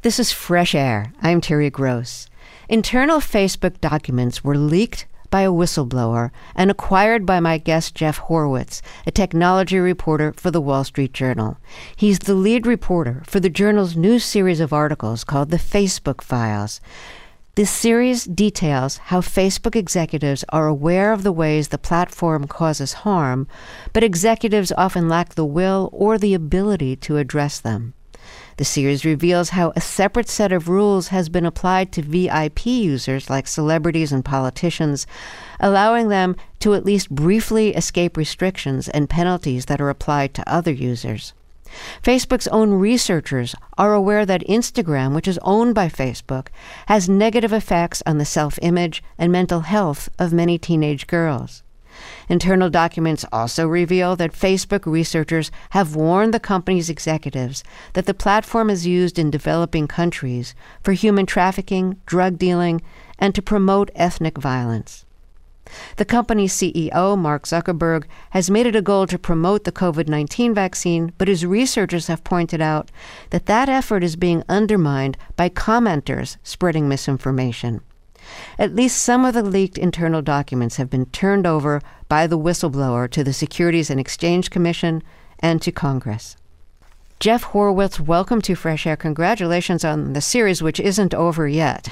This is Fresh Air. I'm Terry Gross. Internal Facebook documents were leaked by a whistleblower and acquired by my guest Jeff Horowitz, a technology reporter for the Wall Street Journal. He's the lead reporter for the journal's new series of articles called The Facebook Files. This series details how Facebook executives are aware of the ways the platform causes harm, but executives often lack the will or the ability to address them. The series reveals how a separate set of rules has been applied to VIP users like celebrities and politicians, allowing them to at least briefly escape restrictions and penalties that are applied to other users. Facebook's own researchers are aware that Instagram, which is owned by Facebook, has negative effects on the self-image and mental health of many teenage girls. Internal documents also reveal that Facebook researchers have warned the company's executives that the platform is used in developing countries for human trafficking, drug dealing, and to promote ethnic violence. The company's CEO, Mark Zuckerberg, has made it a goal to promote the COVID-19 vaccine, but his researchers have pointed out that that effort is being undermined by commenters spreading misinformation. At least some of the leaked internal documents have been turned over by the whistleblower to the Securities and Exchange Commission and to Congress. Jeff Horowitz, welcome to Fresh Air. Congratulations on the series, which isn't over yet.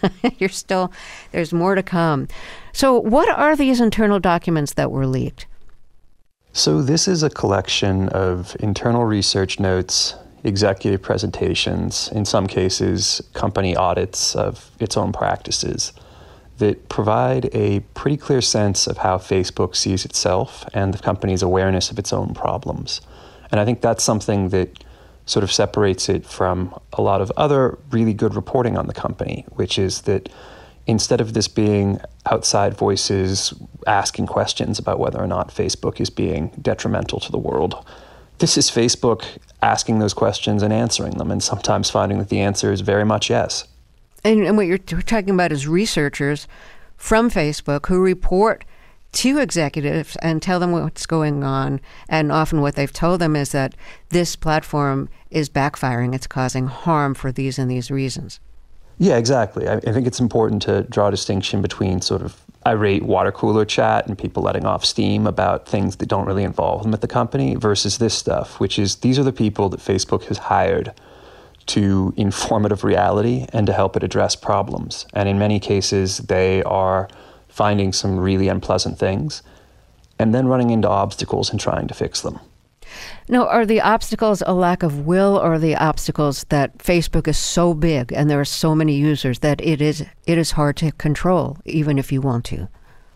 There's more to come. So what are these internal documents that were leaked? So this is a collection of internal research notes, executive presentations, in some cases, company audits of its own practices that provide a pretty clear sense of how Facebook sees itself and the company's awareness of its own problems. And I think that's something that sort of separates it from a lot of other really good reporting on the company, which is that instead of this being outside voices asking questions about whether or not Facebook is being detrimental to the world, this is Facebook asking those questions and answering them, and sometimes finding that the answer is very much yes. And what you're talking about is researchers from Facebook who report to executives and tell them what's going on, and often what they've told them is that this platform is backfiring, it's causing harm for these and these reasons. Yeah, exactly. I think it's important to draw a distinction between sort of irate water cooler chat and people letting off steam about things that don't really involve them at the company versus this stuff, which is these are the people that Facebook has hired to informative reality and to help it address problems. And in many cases, they are finding some really unpleasant things and then running into obstacles and trying to fix them. Now, are the obstacles a lack of will, or are the obstacles that Facebook is so big and there are so many users that it is hard to control, even if you want to?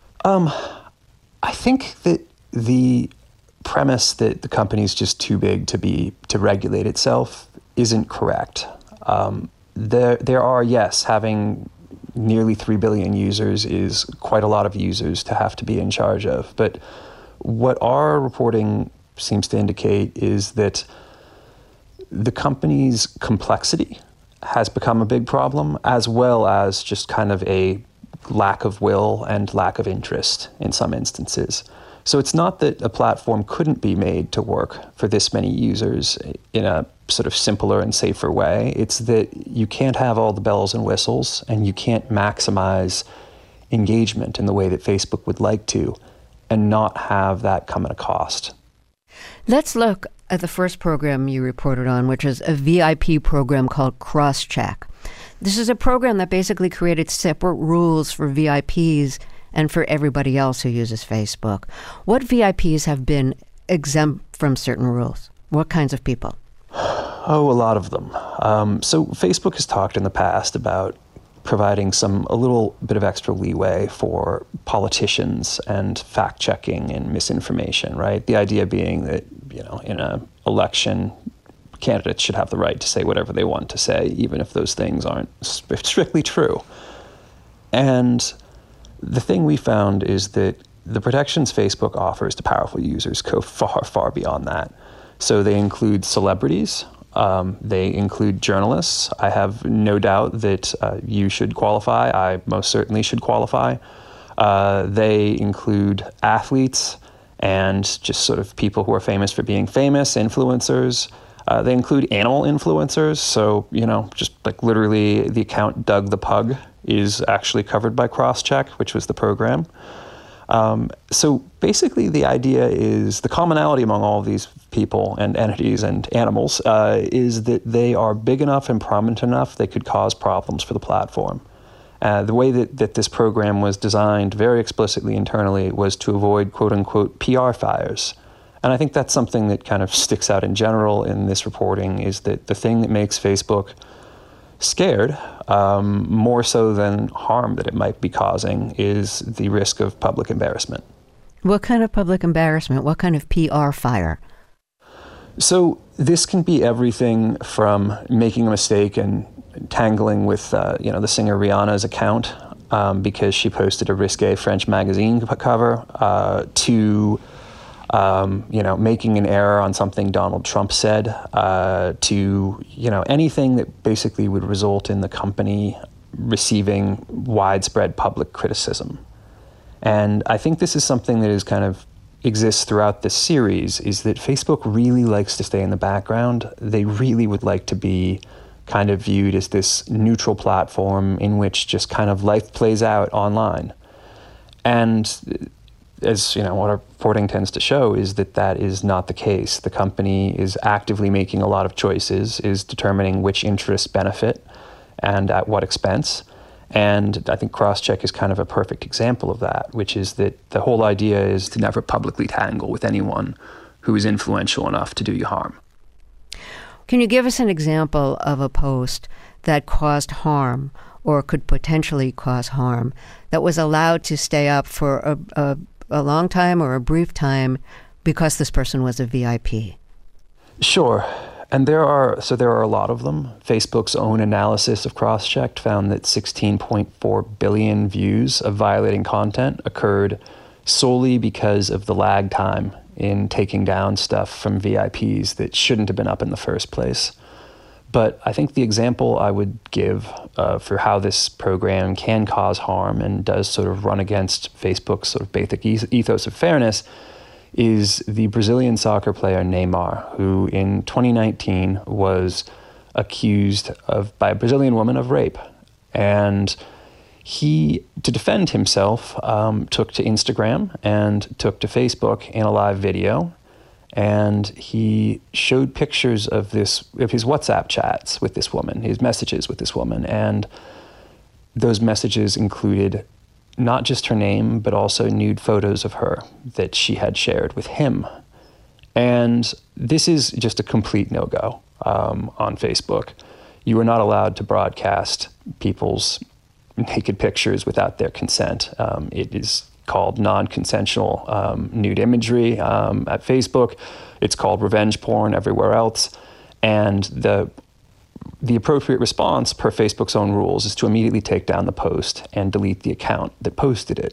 I think that the premise that the company is just too big to regulate itself isn't correct. There are, yes, having nearly 3 billion users is quite a lot of users to have to be in charge of. But what our reporting seems to indicate is that the company's complexity has become a big problem, as well as just kind of a lack of will and lack of interest in some instances. So it's not that a platform couldn't be made to work for this many users in a sort of simpler and safer way. It's that you can't have all the bells and whistles, and you can't maximize engagement in the way that Facebook would like to, and not have that come at a cost. Let's look at the first program you reported on, which is a VIP program called Crosscheck. This is a program that basically created separate rules for VIPs and for everybody else who uses Facebook. What VIPs have been exempt from certain rules? What kinds of people? Oh, a lot of them. So Facebook has talked in the past about providing a little bit of extra leeway for politicians and fact-checking and misinformation, right? The idea being that, in an election, candidates should have the right to say whatever they want to say, even if those things aren't strictly true. And the thing we found is that the protections Facebook offers to powerful users go far, far beyond that. So they include celebrities, they include journalists. I have no doubt that you should qualify. I most certainly should qualify. They include athletes and just sort of people who are famous for being famous, influencers. They include animal influencers. So, just like literally the account Doug the Pug is actually covered by Crosscheck, which was the program. So basically the idea is the commonality among all of these people and entities and animals is that they are big enough and prominent enough they could cause problems for the platform. The way that this program was designed very explicitly internally was to avoid quote-unquote PR fires. And I think that's something that kind of sticks out in general in this reporting, is that the thing that makes Facebook scared, more so than harm that it might be causing, is the risk of public embarrassment. What kind of public embarrassment? What kind of PR fire? So this can be everything from making a mistake and tangling with, the singer Rihanna's account because she posted a risque French magazine cover, to making an error on something Donald Trump said, to, anything that basically would result in the company receiving widespread public criticism. And I think this is something that is kind of exists throughout this series, is that Facebook really likes to stay in the background. They really would like to be kind of viewed as this neutral platform in which just kind of life plays out online. And as what our reporting tends to show is that is not the case. The company is actively making a lot of choices, is determining which interests benefit and at what expense. And I think Crosscheck is kind of a perfect example of that, which is that the whole idea is to never publicly tangle with anyone who is influential enough to do you harm. Can you give us an example of a post that caused harm or could potentially cause harm that was allowed to stay up for a long time or a brief time because this person was a VIP? Sure. And there are a lot of them. Facebook's own analysis of Crosscheck found that 16.4 billion views of violating content occurred solely because of the lag time in taking down stuff from VIPs that shouldn't have been up in the first place. But I think the example I would give for how this program can cause harm and does sort of run against Facebook's sort of basic ethos of fairness is the Brazilian soccer player Neymar, who in 2019 was accused by a Brazilian woman of rape. And he, to defend himself, took to Instagram and took to Facebook in a live video. And he showed pictures of his WhatsApp chats with this woman, his messages with this woman. And those messages included not just her name, but also nude photos of her that she had shared with him. And this is just a complete no-go on Facebook. You are not allowed to broadcast people's naked pictures without their consent. It is called non-consensual nude imagery at Facebook. It's called revenge porn everywhere else. And the appropriate response per Facebook's own rules is to immediately take down the post and delete the account that posted it.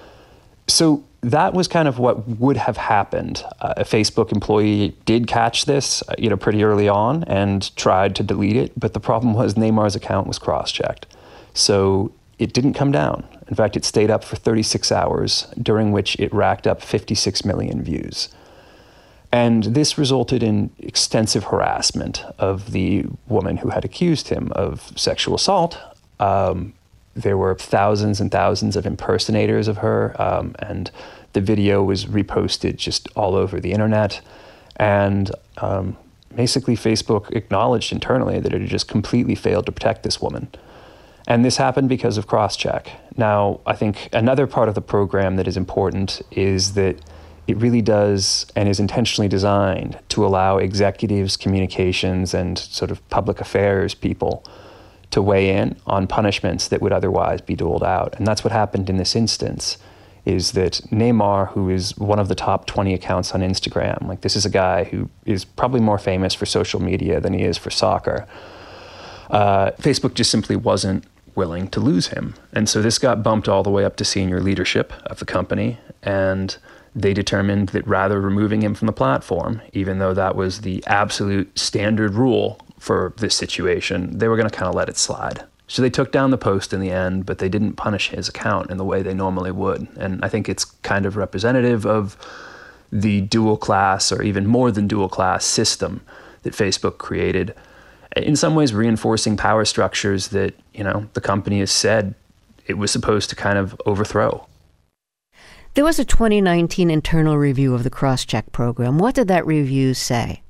So that was kind of what would have happened. A Facebook employee did catch this, pretty early on and tried to delete it. But the problem was Neymar's account was cross-checked. So it didn't come down. In fact, it stayed up for 36 hours, during which it racked up 56 million views. And this resulted in extensive harassment of the woman who had accused him of sexual assault. There were thousands and thousands of impersonators of her, and the video was reposted just all over the internet. And basically, Facebook acknowledged internally that it had just completely failed to protect this woman. And this happened because of Crosscheck. Now, I think another part of the program that is important is that it really does and is intentionally designed to allow executives, communications, and sort of public affairs people to weigh in on punishments that would otherwise be doled out. And that's what happened in this instance, is that Neymar, who is one of the top 20 accounts on Instagram, like this is a guy who is probably more famous for social media than he is for soccer. Facebook just simply wasn't willing to lose him. And so this got bumped all the way up to senior leadership of the company, and they determined that rather removing him from the platform, even though that was the absolute standard rule for this situation, they were going to kind of let it slide. So they took down the post in the end, but they didn't punish his account in the way they normally would. And I think it's kind of representative of the dual class, or even more than dual class, system that Facebook created, in some ways reinforcing power structures that, the company has said it was supposed to kind of overthrow. There was a 2019 internal review of the Crosscheck program. What did that review say?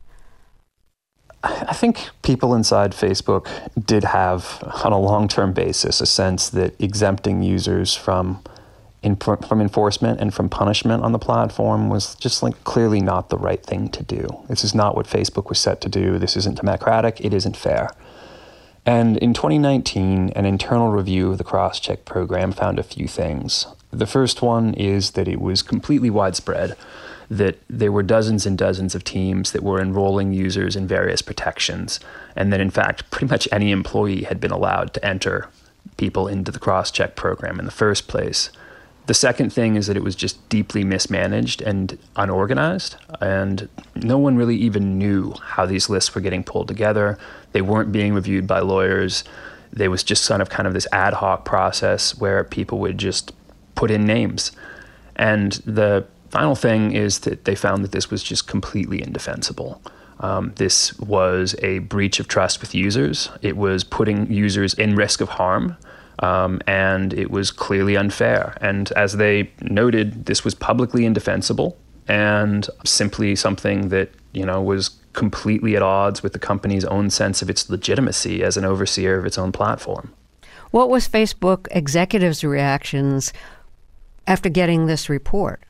I think people inside Facebook did have, on a long-term basis, a sense that exempting users from enforcement and from punishment on the platform was just clearly not the right thing to do. This is not what Facebook was set to do. This isn't democratic. It isn't fair. And in 2019, an internal review of the Crosscheck program found a few things. The first one is that it was completely widespread, that there were dozens and dozens of teams that were enrolling users in various protections, and that in fact, pretty much any employee had been allowed to enter people into the Crosscheck program in the first place. The second thing is that it was just deeply mismanaged and unorganized, and no one really even knew how these lists were getting pulled together. They weren't being reviewed by lawyers. There was just kind of this ad hoc process where people would just put in names. And the final thing is that they found that this was just completely indefensible. This was a breach of trust with users. It was putting users in risk of harm. And it was clearly unfair. And as they noted, this was publicly indefensible and simply something that, was completely at odds with the company's own sense of its legitimacy as an overseer of its own platform. What was Facebook executives' reactions after getting this report?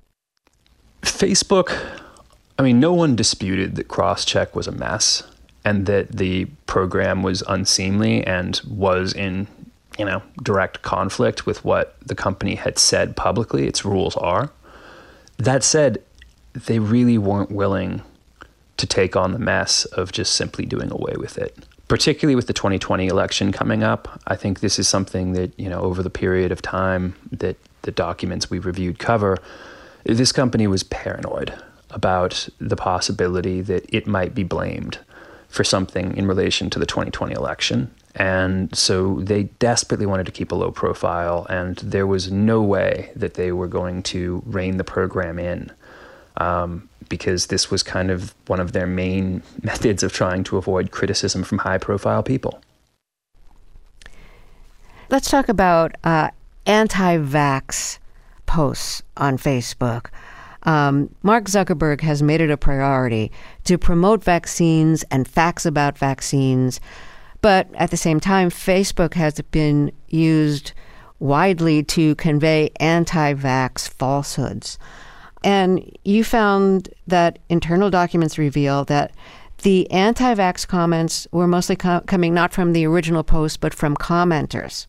Facebook, no one disputed that Crosscheck was a mess and that the program was unseemly and was in direct conflict with what the company had said publicly its rules are. That said, they really weren't willing to take on the mess of just simply doing away with it. Particularly with the 2020 election coming up, I think this is something that, over the period of time that the documents we reviewed cover, this company was paranoid about the possibility that it might be blamed for something in relation to the 2020 election. And so they desperately wanted to keep a low profile, and there was no way that they were going to rein the program in, because this was kind of one of their main methods of trying to avoid criticism from high-profile people. Let's talk about anti-vax posts on Facebook. Mark Zuckerberg has made it a priority to promote vaccines and facts about vaccines. But at the same time, Facebook has been used widely to convey anti-vax falsehoods. And you found that internal documents reveal that the anti-vax comments were mostly coming not from the original post, but from commenters.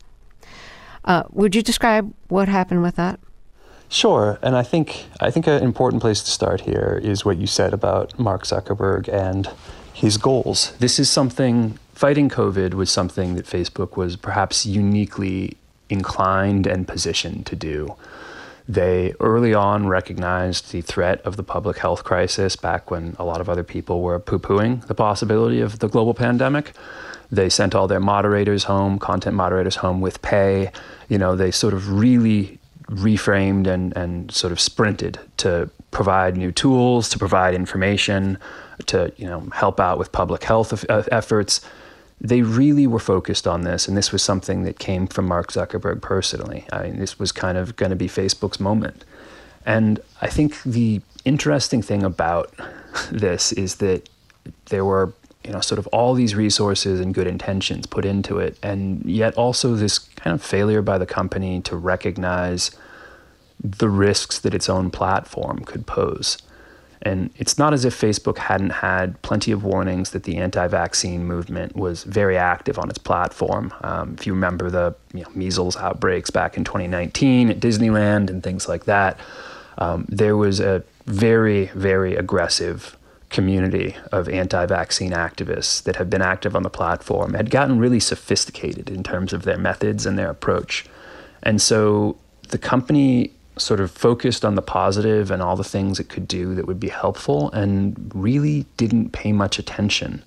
Would you describe what happened with that? Sure. And I think an important place to start here is what you said about Mark Zuckerberg and his goals. This is something, fighting COVID was something that Facebook was perhaps uniquely inclined and positioned to do. They early on recognized the threat of the public health crisis back when a lot of other people were poo-pooing the possibility of the global pandemic. They sent all their moderators home, content moderators home with pay. They sort of really reframed and sort of sprinted to provide new tools, to provide information, to help out with public health efforts. They really were focused on this, and this was something that came from Mark Zuckerberg personally. This was kind of going to be Facebook's moment. And I think the interesting thing about this is that there were sort of all these resources and good intentions put into it, and yet also this kind of failure by the company to recognize the risks that its own platform could pose. And it's not as if Facebook hadn't had plenty of warnings that the anti-vaccine movement was very active on its platform. If you remember the measles outbreaks back in 2019 at Disneyland and things like that, there was a very, very aggressive community of anti-vaccine activists that have been active on the platform, had gotten really sophisticated in terms of their methods and their approach. And so the company sort of focused on the positive and all the things it could do that would be helpful, and really didn't pay much attention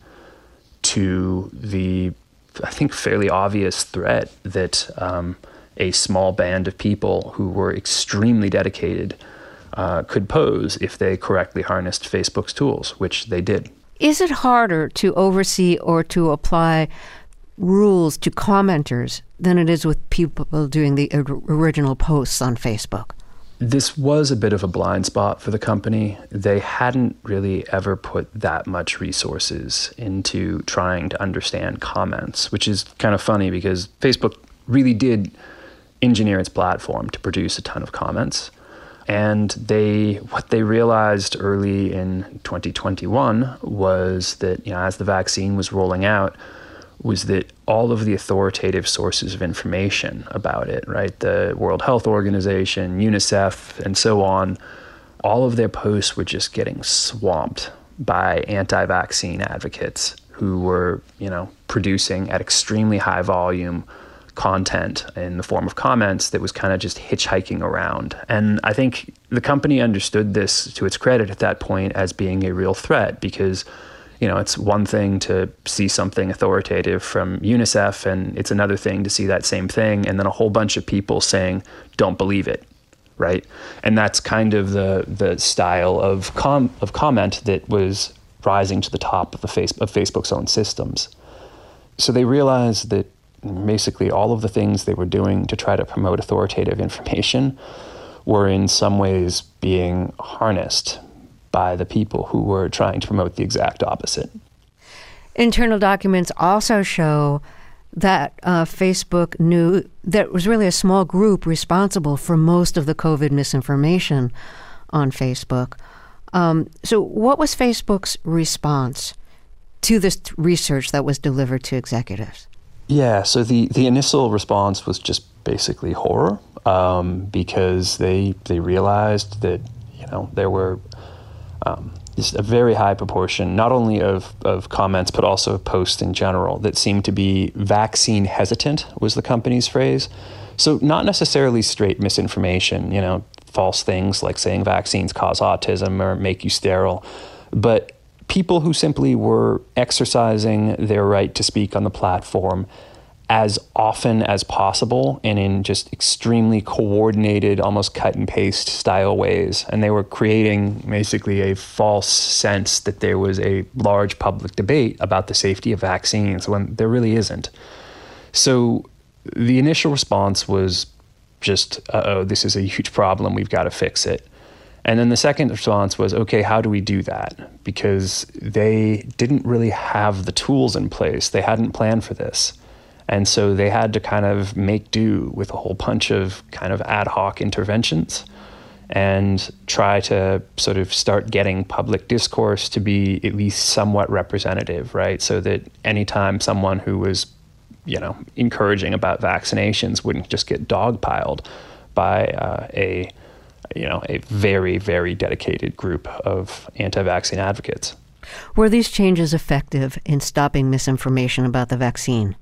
to the, I think, fairly obvious threat that a small band of people who were extremely dedicated could pose if they correctly harnessed Facebook's tools, which they did. Is it harder to oversee or to apply rules to commenters than it is with people doing the original posts on Facebook? This was a bit of a blind spot for the company. They hadn't really ever put that much resources into trying to understand comments, which is kind of funny because Facebook really did engineer its platform to produce a ton of comments. And what they realized early in 2021 was that, as the vaccine was rolling out, was that all of the authoritative sources of information about it, right, the World Health Organization, UNICEF, and so on, all of their posts were just getting swamped by anti-vaccine advocates who were, producing at extremely high volume content in the form of comments that was kind of just hitchhiking around. And I think the company understood this, to its credit at that point, as being a real threat because it's one thing to see something authoritative from UNICEF, and it's another thing to see that same thing, and then a whole bunch of people saying, don't believe it, right? And that's kind of the style of comment that was rising to the top of Facebook's own systems. So they realized that basically all of the things they were doing to try to promote authoritative information were in some ways being harnessed by the people who were trying to promote the exact opposite. Internal documents also show that Facebook knew that it was really a small group responsible for most of the COVID misinformation on Facebook. So what was Facebook's response to this research that was delivered to executives? Yeah, so the initial response was just basically horror because they realized that, there were just a very high proportion, not only of comments, but also of posts in general, that seemed to be vaccine hesitant, was the company's phrase. So not necessarily straight misinformation, false things like saying vaccines cause autism or make you sterile, but people who simply were exercising their right to speak on the platform as often as possible and in just extremely coordinated, almost cut and paste style ways. And they were creating basically a false sense that there was a large public debate about the safety of vaccines when there really isn't. So the initial response was just, this is a huge problem, we've got to fix it. And then the second response was, okay, how do we do that? Because they didn't really have the tools in place. They hadn't planned for this. And so they had to kind of make do with a whole bunch of kind of ad hoc interventions and try to sort of start getting public discourse to be at least somewhat representative, right? So that anytime someone who was, encouraging about vaccinations wouldn't just get dogpiled by a very, very dedicated group of anti-vaccine advocates. Were these changes effective in stopping misinformation about the vaccine?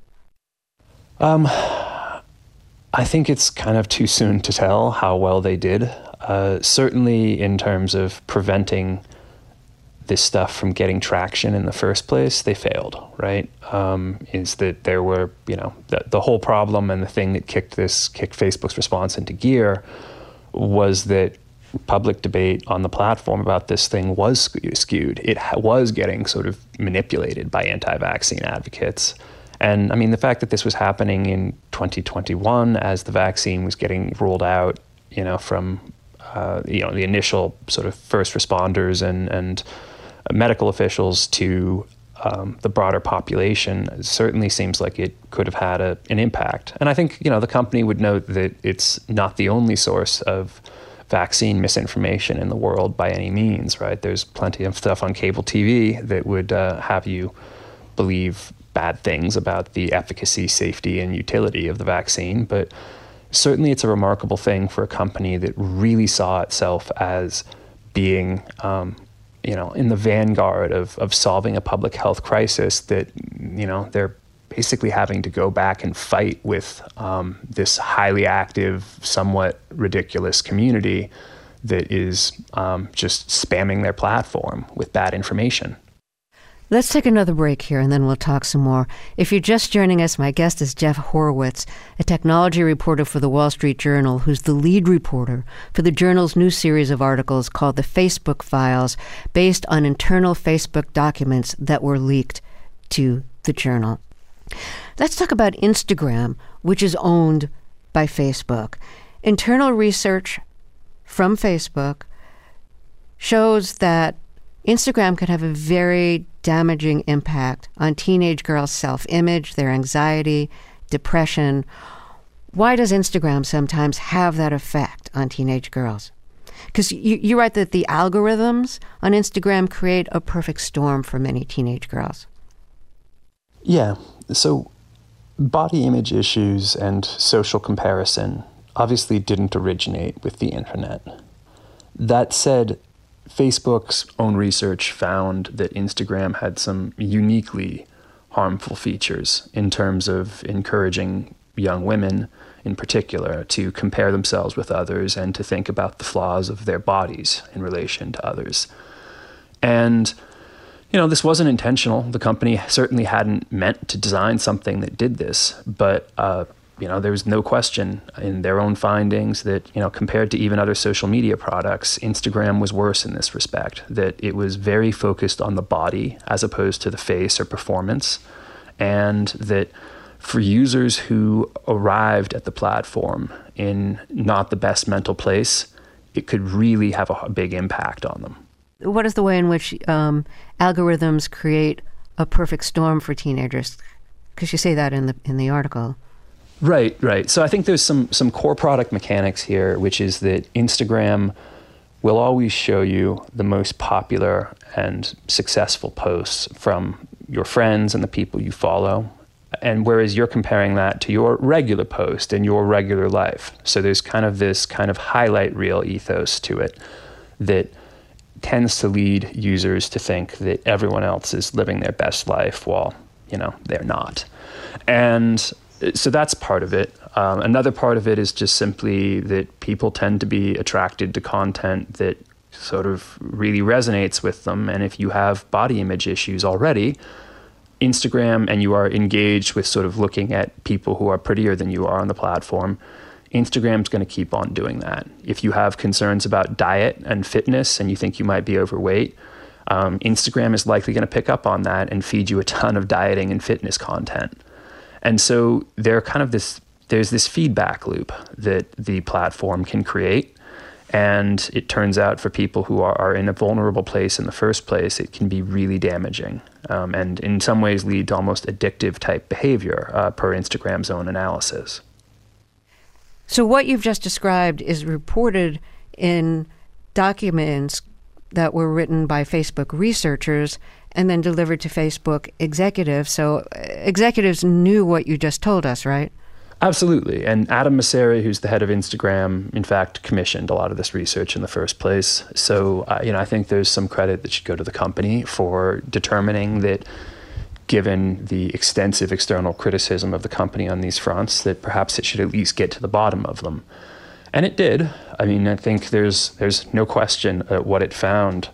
I think it's kind of too soon to tell how well they did. Certainly in terms of preventing this stuff from getting traction in the first place, they failed, right? Is that there were, the whole problem and the thing that kicked Facebook's response into gear was that public debate on the platform about this thing was skewed. It was getting sort of manipulated by anti-vaccine advocates. And I mean, the fact that this was happening in 2021 as the vaccine was getting rolled out, from, the initial sort of first responders and medical officials to the broader population, certainly seems like it could have had an impact. And I think, the company would note that it's not the only source of vaccine misinformation in the world by any means, right? There's plenty of stuff on cable TV that would have you believe bad things about the efficacy, safety, and utility of the vaccine. But certainly it's a remarkable thing for a company that really saw itself as being, in the vanguard of solving a public health crisis that, they're basically having to go back and fight with this highly active, somewhat ridiculous community that is just spamming their platform with bad information. Let's take another break here, and then we'll talk some more. If you're just joining us, my guest is Jeff Horowitz, a technology reporter for the Wall Street Journal, who's the lead reporter for the journal's new series of articles called The Facebook Files, based on internal Facebook documents that were leaked to the journal. Let's talk about Instagram, which is owned by Facebook. Internal research from Facebook shows that Instagram could have a very damaging impact on teenage girls' self-image, their anxiety, depression. Why does Instagram sometimes have that effect on teenage girls? Because you write that the algorithms on Instagram create a perfect storm for many teenage girls. Yeah. So body image issues and social comparison obviously didn't originate with the internet. That said, Facebook's own research found that Instagram had some uniquely harmful features in terms of encouraging young women in particular to compare themselves with others and to think about the flaws of their bodies in relation to others. And, this wasn't intentional. The company certainly hadn't meant to design something that did this, but there was no question in their own findings that, compared to even other social media products, Instagram was worse in this respect, that it was very focused on the body as opposed to the face or performance, and that for users who arrived at the platform in not the best mental place, it could really have a big impact on them. What is the way in which algorithms create a perfect storm for teenagers? Because you say that in the article. Right. So I think there's some core product mechanics here, which is that Instagram will always show you the most popular and successful posts from your friends and the people you follow. And whereas you're comparing that to your regular post and your regular life. So there's this highlight reel ethos to it that tends to lead users to think that everyone else is living their best life while, they're not. And so that's part of it. Another part of it is just simply that people tend to be attracted to content that sort of really resonates with them. And if you have body image issues already, Instagram, and you are engaged with sort of looking at people who are prettier than you are on the platform, Instagram's going to keep on doing that. If you have concerns about diet and fitness and you think you might be overweight, Instagram is likely going to pick up on that and feed you a ton of dieting and fitness content. And so there's this feedback loop that the platform can create. And it turns out for people who are in a vulnerable place in the first place, it can be really damaging and in some ways lead to almost addictive type behavior per Instagram's own analysis. So what you've just described is reported in documents that were written by Facebook researchers and then delivered to Facebook executives. So executives knew what you just told us, right? Absolutely. And Adam Mosseri, who's the head of Instagram, in fact, commissioned a lot of this research in the first place. So, I think there's some credit that should go to the company for determining that, given the extensive external criticism of the company on these fronts, that perhaps it should at least get to the bottom of them. And it did. I think there's no question that what it found,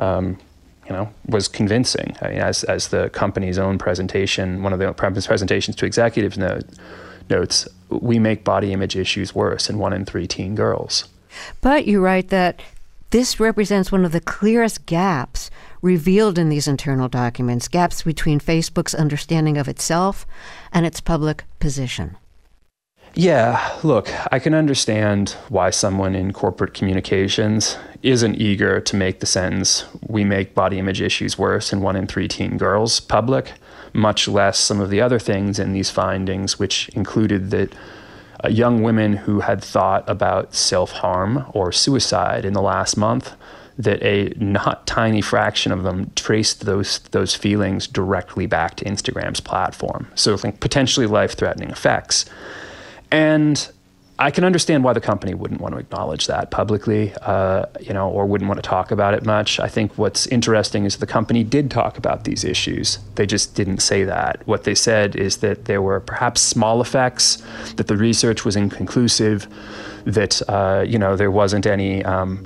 was convincing. As the company's own presentation, one of the presentations to executives notes, we make body image issues worse in 1 in 3 teen girls. But you write that this represents one of the clearest gaps revealed in these internal documents, gaps between Facebook's understanding of itself and its public position. Yeah, look, I can understand why someone in corporate communications isn't eager to make the sentence, we make body image issues worse in 1 in 3 teen girls, public, much less some of the other things in these findings, which included that young women who had thought about self-harm or suicide in the last month, that a not tiny fraction of them traced those feelings directly back to Instagram's platform. So potentially life-threatening effects. And I can understand why the company wouldn't want to acknowledge that publicly, or wouldn't want to talk about it much. I think what's interesting is the company did talk about these issues. They just didn't say that. What they said is that there were perhaps small effects, that the research was inconclusive, that, there wasn't any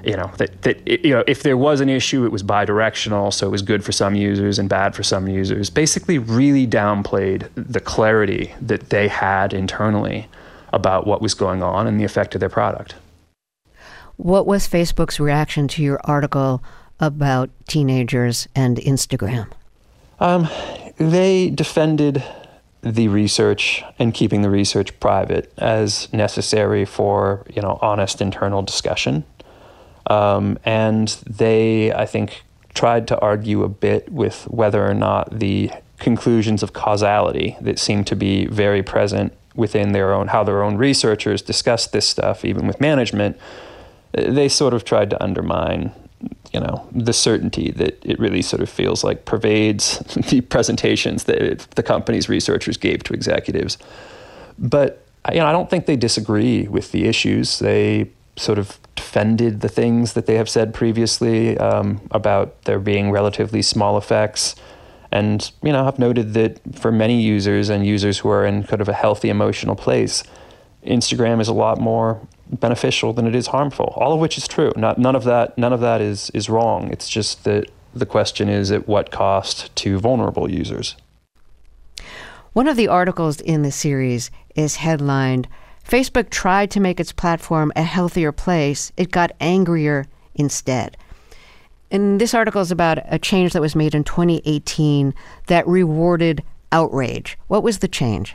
if there was an issue, it was bidirectional, so it was good for some users and bad for some users. Basically, really downplayed the clarity that they had internally about what was going on and the effect of their product. What was Facebook's reaction to your article about teenagers and Instagram? They defended the research and keeping the research private as necessary for, honest internal discussion. And they, I think, tried to argue a bit with whether or not the conclusions of causality that seem to be very present within how their own researchers discuss this stuff, even with management, they sort of tried to undermine, the certainty that it really sort of feels like pervades the presentations that the company's researchers gave to executives. But, I don't think they disagree with the issues. They sort of defended the things that they have said previously about there being relatively small effects. And, I've noted that for many users and users who are in kind of a healthy emotional place, Instagram is a lot more beneficial than it is harmful, all of which is true. None of that is wrong. It's just that the question is at what cost to vulnerable users. One of the articles in the series is headlined, "Facebook tried to make its platform a healthier place. It got angrier instead." And this article is about a change that was made in 2018 that rewarded outrage. What was the change?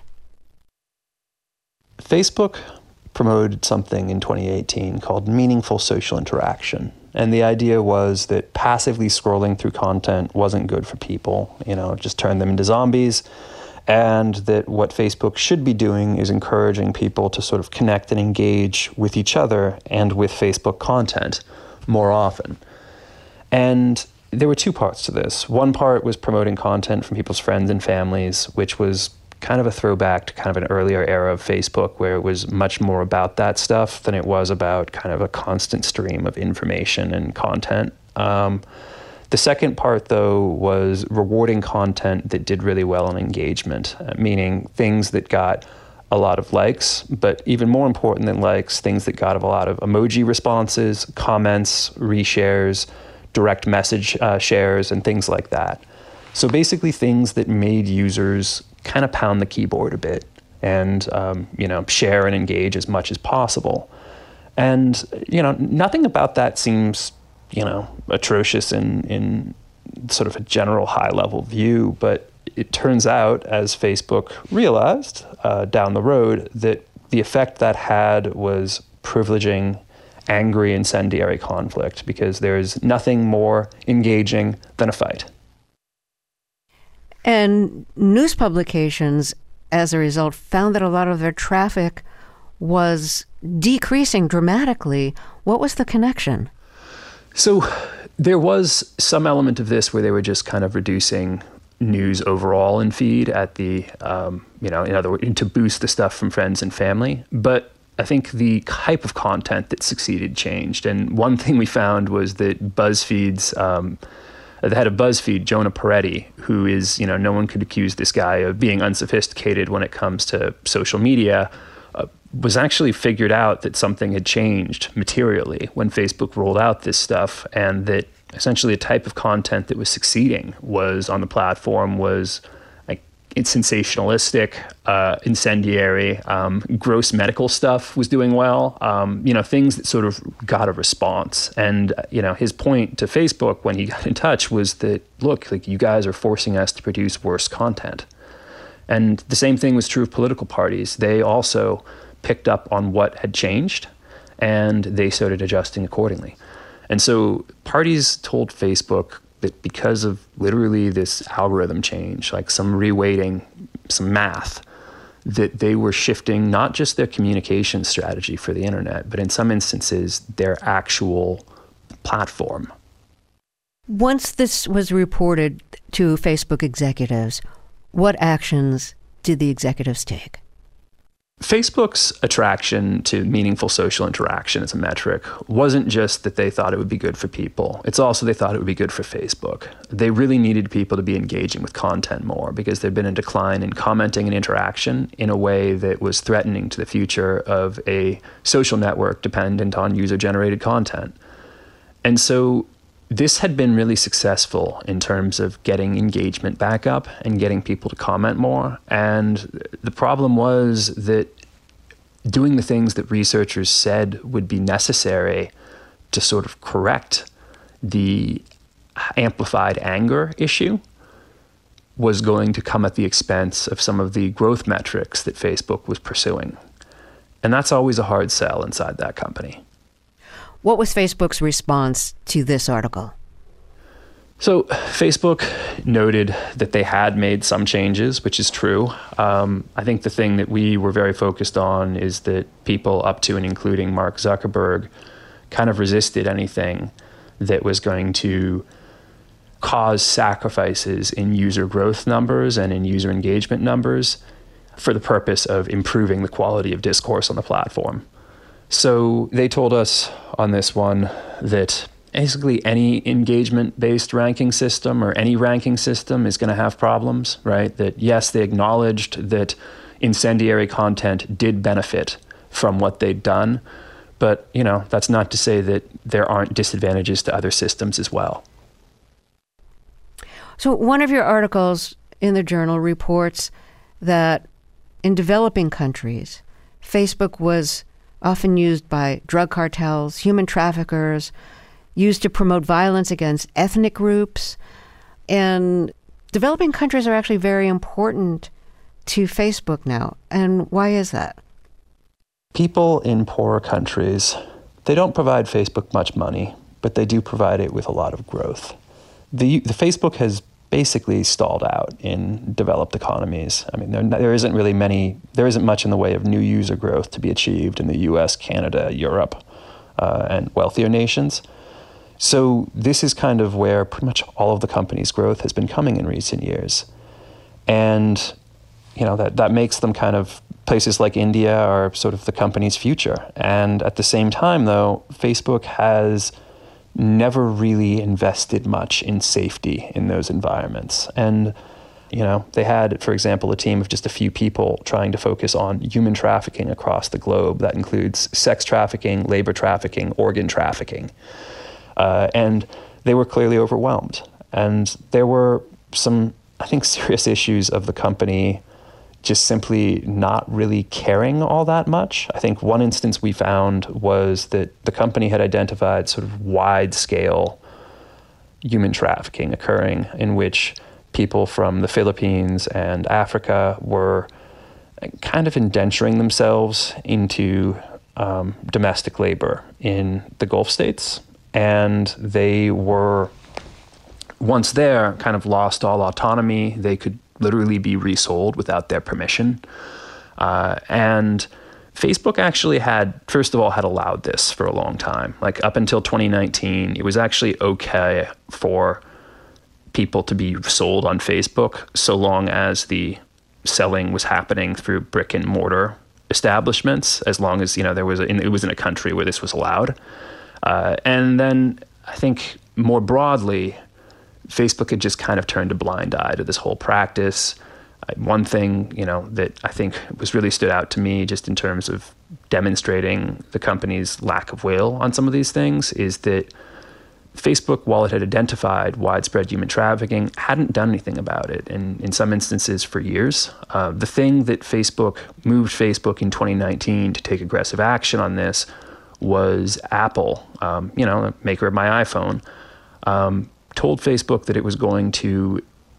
Facebook promoted something in 2018 called meaningful social interaction. And the idea was that passively scrolling through content wasn't good for people, it just turned them into zombies. And that what Facebook should be doing is encouraging people to sort of connect and engage with each other and with Facebook content more often. And there were two parts to this. One part was promoting content from people's friends and families, which was kind of a throwback to kind of an earlier era of Facebook where it was much more about that stuff than it was about kind of a constant stream of information and content. The second part, though, was rewarding content that did really well in engagement, meaning things that got a lot of likes, but even more important than likes, things that got a lot of emoji responses, comments, reshares, direct message shares, and things like that. So basically things that made users kind of pound the keyboard a bit and, share and engage as much as possible. And, nothing about that seems, atrocious in sort of a general high-level view, but it turns out, as Facebook realized down the road, that the effect that had was privileging angry, incendiary conflict, because there's nothing more engaging than a fight. And news publications, as a result, found that a lot of their traffic was decreasing dramatically. What was the connection? So there was some element of this where they were just kind of reducing news overall in feed at the, in other words, to boost the stuff from friends and family. But I think the type of content that succeeded changed. And one thing we found was that BuzzFeed's, the head of BuzzFeed, Jonah Peretti, who is, no one could accuse this guy of being unsophisticated when it comes to social media, was actually figured out that something had changed materially when Facebook rolled out this stuff, and that essentially a type of content that was succeeding was on the platform was it's sensationalistic, incendiary, gross medical stuff was doing well, things that sort of got a response. And, his point to Facebook when he got in touch was that, look, you guys are forcing us to produce worse content. And the same thing was true of political parties. They also picked up on what had changed, and they started adjusting accordingly. And so parties told Facebook that because of literally this algorithm change, some reweighting, some math, that they were shifting not just their communication strategy for the internet, but in some instances, their actual platform. Once this was reported to Facebook executives, what actions did the executives take? Facebook's attraction to meaningful social interaction as a metric wasn't just that they thought it would be good for people. It's also they thought it would be good for Facebook. They really needed people to be engaging with content more because there'd been a decline in commenting and interaction in a way that was threatening to the future of a social network dependent on user-generated content. And so this had been really successful in terms of getting engagement back up and getting people to comment more. And the problem was that doing the things that researchers said would be necessary to sort of correct the amplified anger issue was going to come at the expense of some of the growth metrics that Facebook was pursuing. And that's always a hard sell inside that company. What was Facebook's response to this article? So Facebook noted that they had made some changes, which is true. I think the thing that we were very focused on is that people up to and including Mark Zuckerberg kind of resisted anything that was going to cause sacrifices in user growth numbers and in user engagement numbers for the purpose of improving the quality of discourse on the platform. So they told us on this one that basically any engagement-based ranking system or any ranking system is going to have problems, right? That yes, they acknowledged that incendiary content did benefit from what they'd done, but that's not to say that there aren't disadvantages to other systems as well. So one of your articles in the journal reports that in developing countries, Facebook was often used by drug cartels, human traffickers, used to promote violence against ethnic groups. And developing countries are actually very important to Facebook now. And why is that? People in poorer countries, they don't provide Facebook much money, but they do provide it with a lot of growth. The Facebook has basically stalled out in developed economies. I mean, there isn't much in the way of new user growth to be achieved in the US, Canada, Europe, and wealthier nations. So this is kind of where pretty much all of the company's growth has been coming in recent years. And, that makes them kind of, places like India are sort of the company's future. And at the same time, though, Facebook has never really invested much in safety in those environments. And, they had, for example, a team of just a few people trying to focus on human trafficking across the globe. That includes sex trafficking, labor trafficking, organ trafficking. And they were clearly overwhelmed. And there were some, I think, serious issues of the company just simply not really caring all that much. I think one instance we found was that the company had identified sort of wide-scale human trafficking occurring in which people from the Philippines and Africa were kind of indenturing themselves into domestic labor in the Gulf states. And they were, once there, kind of lost all autonomy. They could literally be resold without their permission. And Facebook actually had allowed this for a long time. Like up until 2019, it was actually okay for people to be sold on Facebook so long as the selling was happening through brick and mortar establishments, as long as, it was in a country where this was allowed. And then I think more broadly, Facebook had just kind of turned a blind eye to this whole practice. One thing, that I think was really stood out to me just in terms of demonstrating the company's lack of will on some of these things is that Facebook, while it had identified widespread human trafficking, hadn't done anything about it, and in some instances for years. The thing that moved Facebook in 2019 to take aggressive action on this was Apple, the maker of my iPhone, told Facebook that it was going to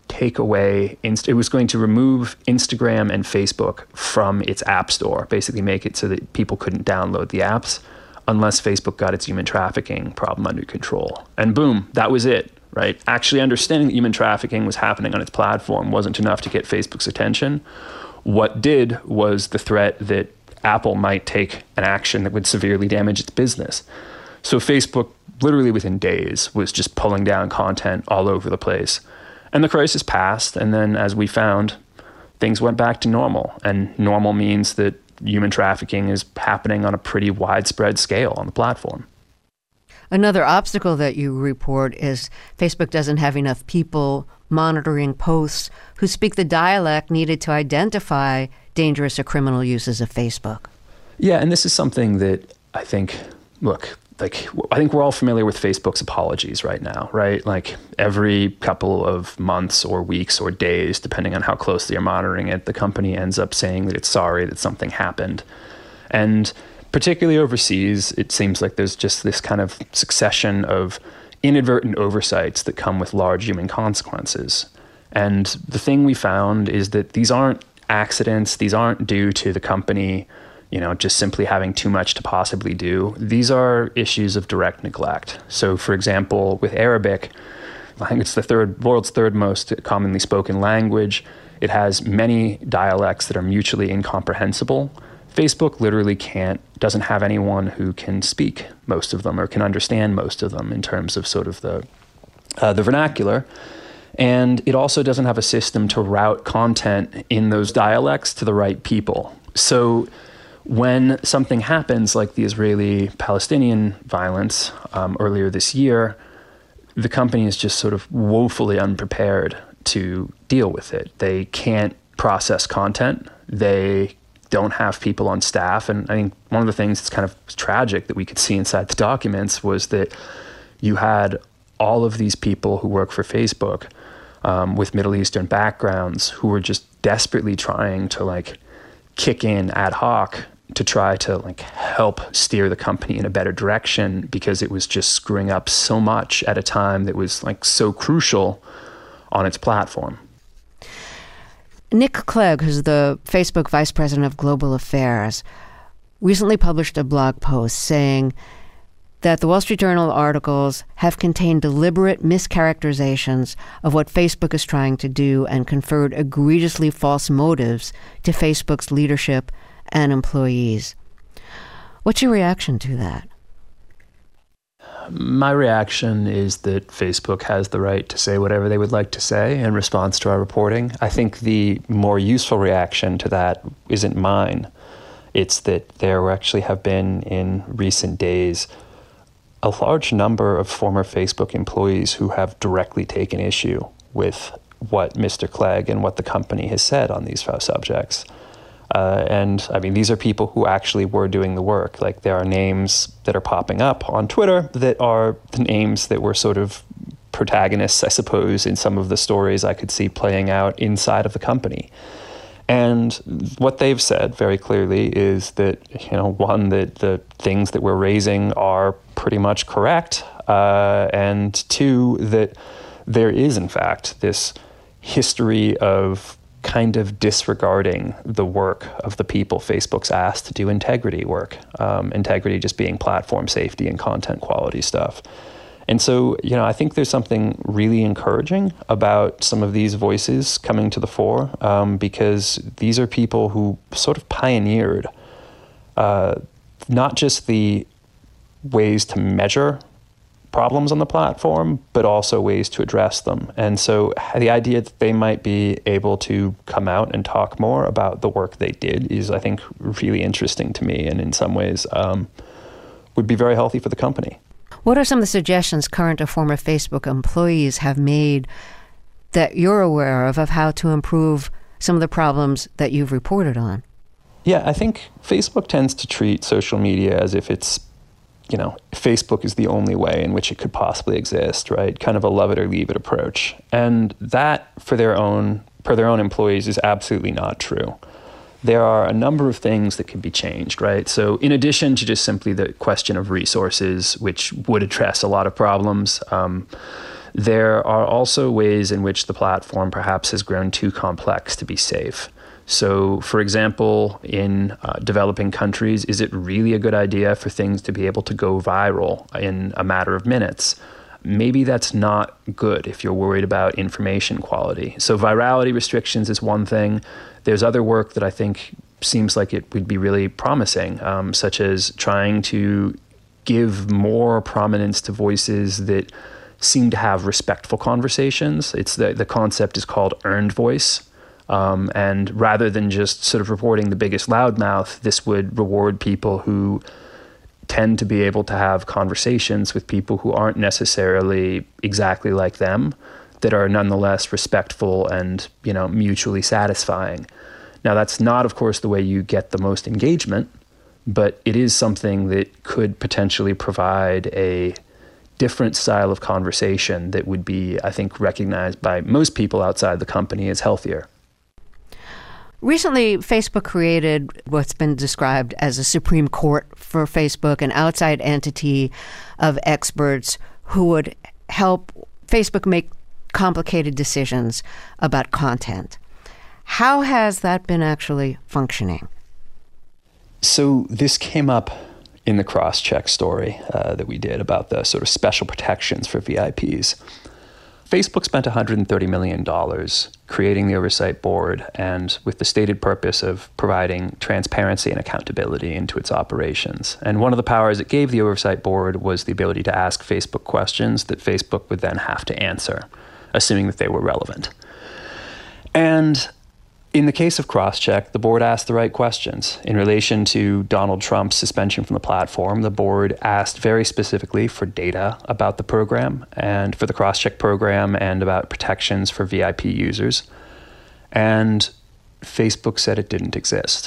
it was going to remove Instagram and Facebook from its app store, basically make it so that people couldn't download the apps unless Facebook got its human trafficking problem under control. And boom, that was it, right? Actually understanding that human trafficking was happening on its platform wasn't enough to get Facebook's attention. What did was the threat that Apple might take an action that would severely damage its business. So Facebook, literally within days, was just pulling down content all over the place. And the crisis passed, and then as we found, things went back to normal. And normal means that human trafficking is happening on a pretty widespread scale on the platform. Another obstacle that you report is Facebook doesn't have enough people monitoring posts who speak the dialect needed to identify dangerous or criminal uses of Facebook. Yeah, and this is something that I think, look, like, I think we're all familiar with Facebook's apologies right now, right? Like every couple of months or weeks or days, depending on how closely you're monitoring it, the company ends up saying that it's sorry that something happened. And particularly overseas, it seems like there's just this kind of succession of inadvertent oversights that come with large human consequences. And the thing we found is that these aren't accidents. These aren't due to the company, just simply having too much to possibly do. These are issues of direct neglect. So, for example, with Arabic, I think it's the world's third most commonly spoken language. It has many dialects that are mutually incomprehensible. Facebook literally doesn't have anyone who can speak most of them or can understand most of them in terms of sort of the vernacular. And it also doesn't have a system to route content in those dialects to the right people. So when something happens like the Israeli-Palestinian violence earlier this year, the company is just sort of woefully unprepared to deal with it. They can't process content. They don't have people on staff. And I think one of the things that's kind of tragic that we could see inside the documents was that you had all of these people who work for Facebook with Middle Eastern backgrounds who were just desperately trying to kick in ad hoc to try to help steer the company in a better direction, because it was just screwing up so much at a time that was so crucial on its platform. Nick Clegg, who's the Facebook Vice President of Global Affairs, recently published a blog post saying that the Wall Street Journal articles have contained deliberate mischaracterizations of what Facebook is trying to do and conferred egregiously false motives to Facebook's leadership and employees. What's your reaction to that? My reaction is that Facebook has the right to say whatever they would like to say in response to our reporting. I think the more useful reaction to that isn't mine. It's that there actually have been, in recent days, a large number of former Facebook employees who have directly taken issue with what Mr. Clegg and what the company has said on these subjects. And I mean, these are people who actually were doing the work. There are names that are popping up on Twitter that are the names that were sort of protagonists, I suppose, in some of the stories I could see playing out inside of the company. And what they've said very clearly is that, one, that the things that we're raising are pretty much correct. And two, that there is, in fact, this history of kind of disregarding the work of the people Facebook's asked to do integrity work. Integrity just being platform safety and content quality stuff. And so, I think there's something really encouraging about some of these voices coming to the fore, because these are people who sort of pioneered not just the ways to measure problems on the platform, but also ways to address them. And so the idea that they might be able to come out and talk more about the work they did is, I think, really interesting to me, and in some ways would be very healthy for the company. What are some of the suggestions current or former Facebook employees have made that you're aware of how to improve some of the problems that you've reported on? Yeah, I think Facebook tends to treat social media as if it's, Facebook is the only way in which it could possibly exist, right? Kind of a love it or leave it approach. And that, per their own employees, is absolutely not true. There are a number of things that can be changed, right? So in addition to just simply the question of resources, which would address a lot of problems, there are also ways in which the platform perhaps has grown too complex to be safe. So, for example, in developing countries, is it really a good idea for things to be able to go viral in a matter of minutes? Maybe that's not good if you're worried about information quality. So virality restrictions is one thing. There's other work that I think seems like it would be really promising, such as trying to give more prominence to voices that seem to have respectful conversations. It's the concept is called earned voice. And rather than just sort of reporting the biggest loudmouth, this would reward people who tend to be able to have conversations with people who aren't necessarily exactly like them, that are nonetheless respectful and, mutually satisfying. Now, that's not, of course, the way you get the most engagement, but it is something that could potentially provide a different style of conversation that would be, I think, recognized by most people outside the company as healthier. Recently, Facebook created what's been described as a Supreme Court for Facebook, an outside entity of experts who would help Facebook make complicated decisions about content. How has that been actually functioning? So this came up in the Crosscheck story that we did about the sort of special protections for VIPs. Facebook spent $130 million creating the oversight board and with the stated purpose of providing transparency and accountability into its operations. And one of the powers it gave the oversight board was the ability to ask Facebook questions that Facebook would then have to answer, assuming that they were relevant. And in the case of Crosscheck, the board asked the right questions. In relation to Donald Trump's suspension from the platform, the board asked very specifically for data about the program and for the Crosscheck program and about protections for VIP users. And Facebook said it didn't exist.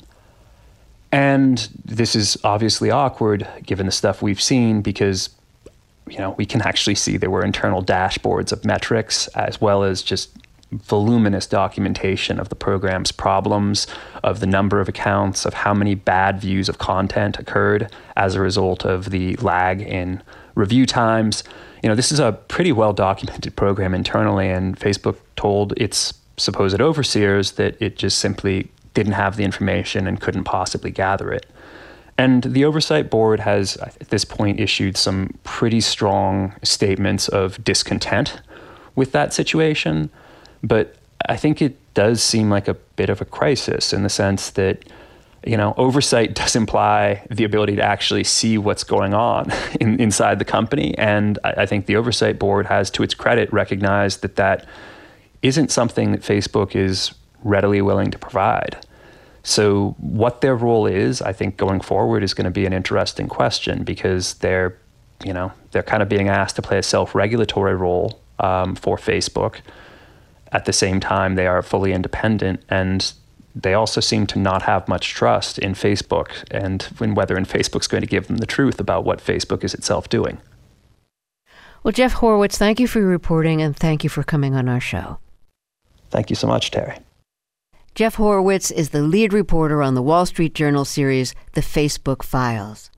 And this is obviously awkward given the stuff we've seen because, we can actually see there were internal dashboards of metrics as well as just voluminous documentation of the program's problems, of the number of accounts, of how many bad views of content occurred as a result of the lag in review times. This is a pretty well-documented program internally, and Facebook told its supposed overseers that it just simply didn't have the information and couldn't possibly gather it. And the Oversight Board has, at this point, issued some pretty strong statements of discontent with that situation. But I think it does seem like a bit of a crisis in the sense that, oversight does imply the ability to actually see what's going on inside the company. And I think the Oversight Board has, to its credit, recognized that that isn't something that Facebook is readily willing to provide. So what their role is, I think, going forward is going to be an interesting question because they're kind of being asked to play a self-regulatory role for Facebook. At the same time, they are fully independent, and they also seem to not have much trust in Facebook and in whether Facebook's going to give them the truth about what Facebook is itself doing. Well, Jeff Horwitz, thank you for your reporting, and thank you for coming on our show. Thank you so much, Terry. Jeff Horwitz is the lead reporter on the Wall Street Journal series, The Facebook Files.